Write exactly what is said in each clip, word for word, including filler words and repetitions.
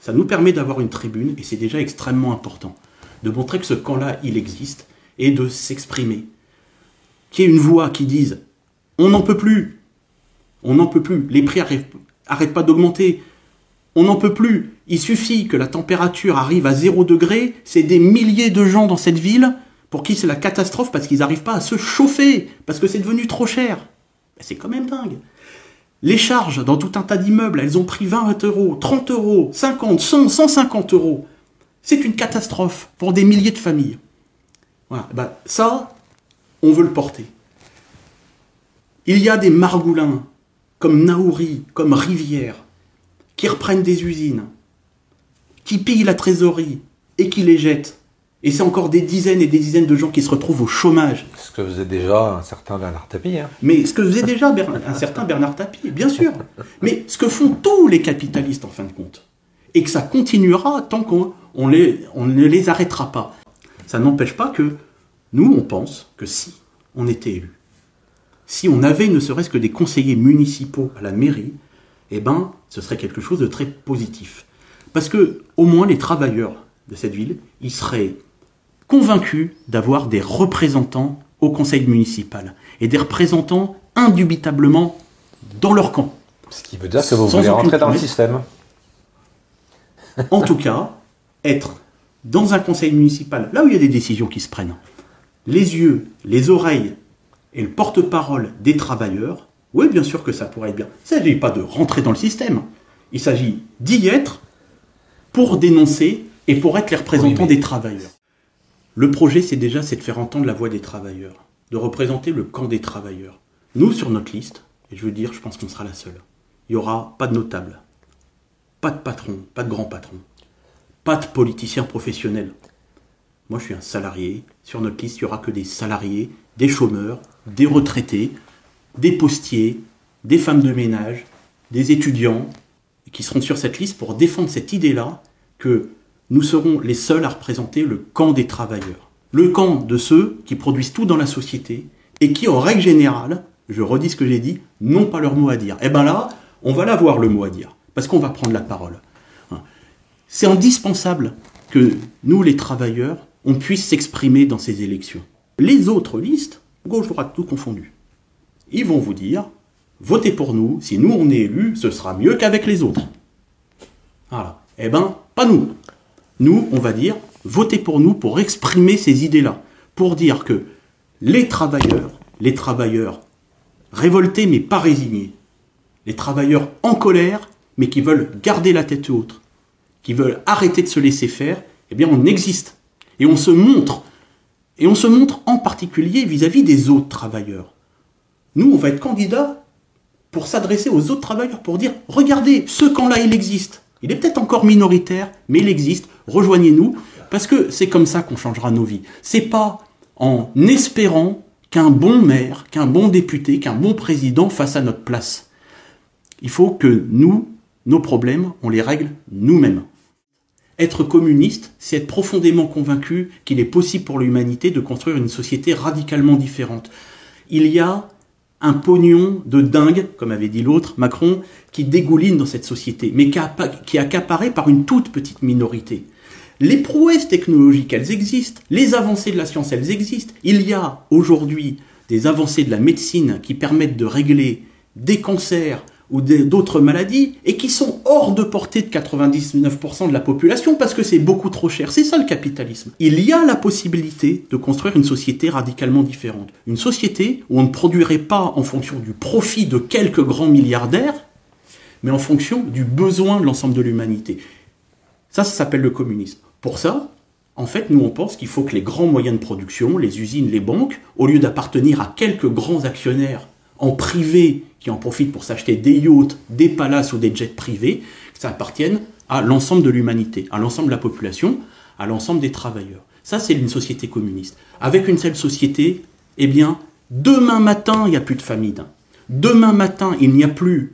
Ça nous permet d'avoir une tribune, et c'est déjà extrêmement important, de montrer que ce camp-là, il existe, et de s'exprimer. Qu'il y ait une voix qui dise « on n'en peut plus, on n'en peut plus, les prix n'arrêtent pas d'augmenter, on n'en peut plus, il suffit que la température arrive à zéro degré, c'est des milliers de gens dans cette ville pour qui c'est la catastrophe parce qu'ils n'arrivent pas à se chauffer, parce que c'est devenu trop cher. » C'est quand même dingue. Les charges dans tout un tas d'immeubles, elles ont pris vingt euros, trente euros, cinquante, cent, cent cinquante euros. C'est une catastrophe pour des milliers de familles. Voilà. Ben, ça, on veut le porter. Il y a des margoulins, comme Naouri, comme Rivière, qui reprennent des usines, qui pillent la trésorerie et qui les jettent. Et c'est encore des dizaines et des dizaines de gens qui se retrouvent au chômage. Ce que faisait déjà un certain Bernard Tapie. Hein. Mais ce que faisait déjà Bernard, un certain Bernard Tapie, bien sûr. Mais ce que font tous les capitalistes en fin de compte. Et que ça continuera tant qu'on on les, on ne les arrêtera pas. Ça n'empêche pas que nous, on pense que si on était élus, si on avait ne serait-ce que des conseillers municipaux à la mairie, eh ben, ce serait quelque chose de très positif. Parce que, au moins, les travailleurs de cette ville, ils seraient convaincus d'avoir des représentants au conseil municipal. Et des représentants indubitablement dans leur camp. Ce qui veut dire que vous voulez rentrer dans le système. En tout cas, être dans un conseil municipal, là où il y a des décisions qui se prennent, les yeux, les oreilles et le porte-parole des travailleurs, oui, bien sûr que ça pourrait être bien. Il ne s'agit pas de rentrer dans le système. Il s'agit d'y être pour dénoncer et pour être les représentants oui, mais... des travailleurs. Le projet, c'est déjà c'est de faire entendre la voix des travailleurs, de représenter le camp des travailleurs. Nous, sur notre liste, et je veux dire, je pense qu'on sera la seule, il n'y aura pas de notable, pas de patron, pas de grand patron, pas de politicien professionnel. Moi, je suis un salarié. Sur notre liste, il n'y aura que des salariés, des chômeurs, des retraités, des postiers, des femmes de ménage, des étudiants, qui seront sur cette liste pour défendre cette idée-là que nous serons les seuls à représenter le camp des travailleurs. Le camp de ceux qui produisent tout dans la société et qui, en règle générale, je redis ce que j'ai dit, n'ont pas leur mot à dire. Et bien là, on va l'avoir le mot à dire, parce qu'on va prendre la parole. C'est indispensable que nous, les travailleurs, on puisse s'exprimer dans ces élections. Les autres listes, gauche-droite, tout confondu, ils vont vous dire, votez pour nous, si nous on est élus, ce sera mieux qu'avec les autres. Voilà. Eh ben, pas nous. Nous, on va dire, votez pour nous pour exprimer ces idées-là, pour dire que les travailleurs, les travailleurs révoltés mais pas résignés, les travailleurs en colère mais qui veulent garder la tête haute, qui veulent arrêter de se laisser faire, eh bien on existe. Et on se montre. Et on se montre en particulier vis-à-vis des autres travailleurs. Nous, on va être candidats pour s'adresser aux autres travailleurs, pour dire, regardez, ce camp-là, il existe. Il est peut-être encore minoritaire, mais il existe. Rejoignez-nous, parce que c'est comme ça qu'on changera nos vies. C'est pas en espérant qu'un bon maire, qu'un bon député, qu'un bon président fasse à notre place. Il faut que nous, nos problèmes, on les règle nous-mêmes. Être communiste, c'est être profondément convaincu qu'il est possible pour l'humanité de construire une société radicalement différente. Il y a un pognon de dingue, comme avait dit l'autre, Macron, qui dégouline dans cette société, mais qui est accaparé par une toute petite minorité. Les prouesses technologiques, elles existent. Les avancées de la science, elles existent. Il y a aujourd'hui des avancées de la médecine qui permettent de régler des cancers ou d'autres maladies, et qui sont hors de portée de quatre-vingt-dix-neuf pour cent de la population parce que c'est beaucoup trop cher. C'est ça le capitalisme. Il y a la possibilité de construire une société radicalement différente. Une société où on ne produirait pas en fonction du profit de quelques grands milliardaires, mais en fonction du besoin de l'ensemble de l'humanité. Ça, ça s'appelle le communisme. Pour ça, en fait, nous on pense qu'il faut que les grands moyens de production, les usines, les banques, au lieu d'appartenir à quelques grands actionnaires en privé qui en profitent pour s'acheter des yachts, des palaces ou des jets privés, que ça appartienne à l'ensemble de l'humanité, à l'ensemble de la population, à l'ensemble des travailleurs. Ça, c'est une société communiste. Avec une telle société, eh bien, demain matin, il n'y a plus de famine. Demain matin, il n'y a plus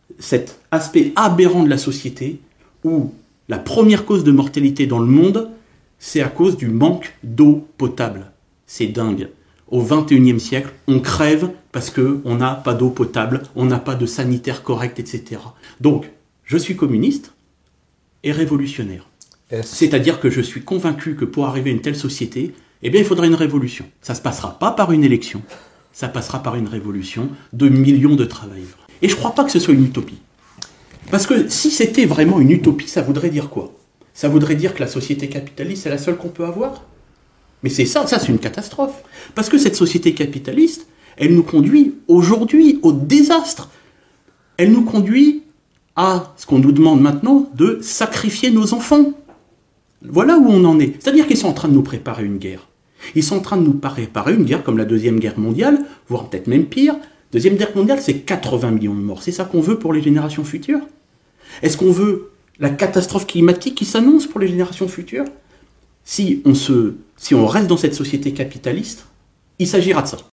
cet aspect aberrant de la société où la première cause de mortalité dans le monde, c'est à cause du manque d'eau potable. C'est dingue. Au vingt et unième siècle, on crève parce qu'on n'a pas d'eau potable, on n'a pas de sanitaire correct, et cetera. Donc, je suis communiste, est révolutionnaire. Est-ce... C'est-à-dire que je suis convaincu que pour arriver à une telle société, eh bien, il faudrait une révolution. Ça ne se passera pas par une élection, ça passera par une révolution de millions de travailleurs. Et je ne crois pas que ce soit une utopie. Parce que si c'était vraiment une utopie, ça voudrait dire quoi? Ça voudrait dire que la société capitaliste, c'est la seule qu'on peut avoir? Mais c'est ça, ça c'est une catastrophe. Parce que cette société capitaliste, elle nous conduit aujourd'hui au désastre. Elle nous conduit à ce qu'on nous demande maintenant de sacrifier nos enfants. Voilà où on en est. C'est-à-dire qu'ils sont en train de nous préparer une guerre. Ils sont en train de nous préparer une guerre comme la Deuxième Guerre mondiale, voire peut-être même pire. Deuxième Guerre mondiale, c'est quatre-vingts millions de morts. C'est ça qu'on veut pour les générations futures? Est-ce qu'on veut la catastrophe climatique qui s'annonce pour les générations futures? Si on, se, si on reste dans cette société capitaliste, il s'agira de ça.